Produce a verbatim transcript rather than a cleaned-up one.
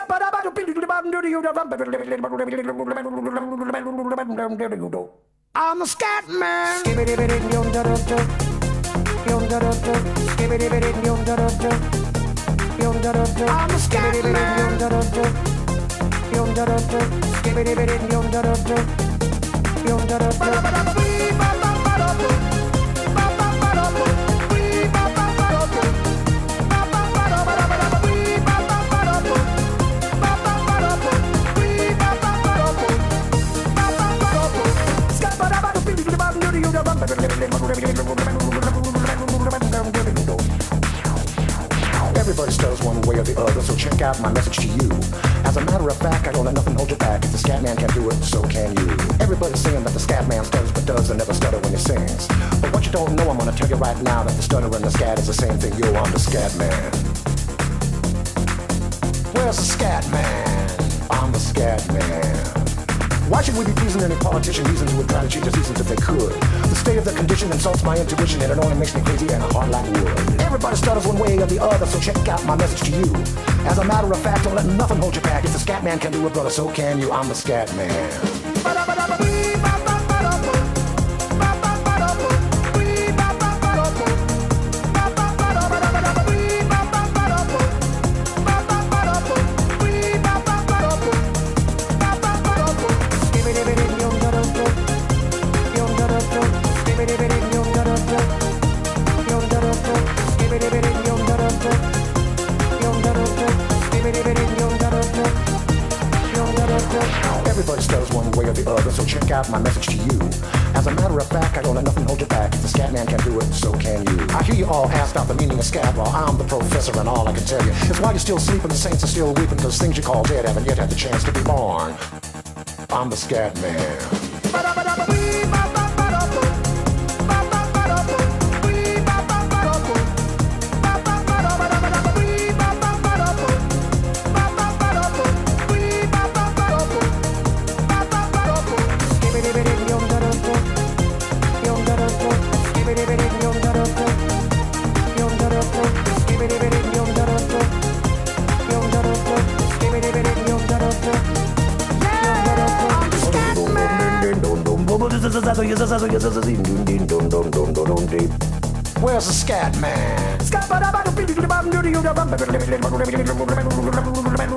I'm a scat man. I'm a scat Everybody stutters one way or the other, so check out my message to you. As a matter of fact, I don't let nothing hold you back. If the scat man can do it, so can you. Everybody's saying that the scat man stutters but does and never stutter when he sings. But what you don't know, I'm gonna tell you right now that the stutter and the scat is the same thing. Yo, I'm the scat man. Where's the scat man? I'm the scat man. Why should we be pleasing any politician reasons who would try to change the seasons if they could? The state of the condition insults my intuition and it only makes me crazy and hard like wood. Everybody stutters one way or the other, so check out my message to you. As a matter of fact, don't let nothing hold you back. If the scat man can do it, brother, so can you. I'm the scat man. Everybody stutters one way or the other, so check out my message to you. As a matter of fact, I don't let nothing hold you back. If the scat man can do it, so can you. I hear you all ask out the meaning of scat, well, I'm the professor and all I can tell you is while you're still sleeping, the saints are still weeping, cause things you call dead haven't yet had the chance to be born. I'm the scat man. Where's the scat man?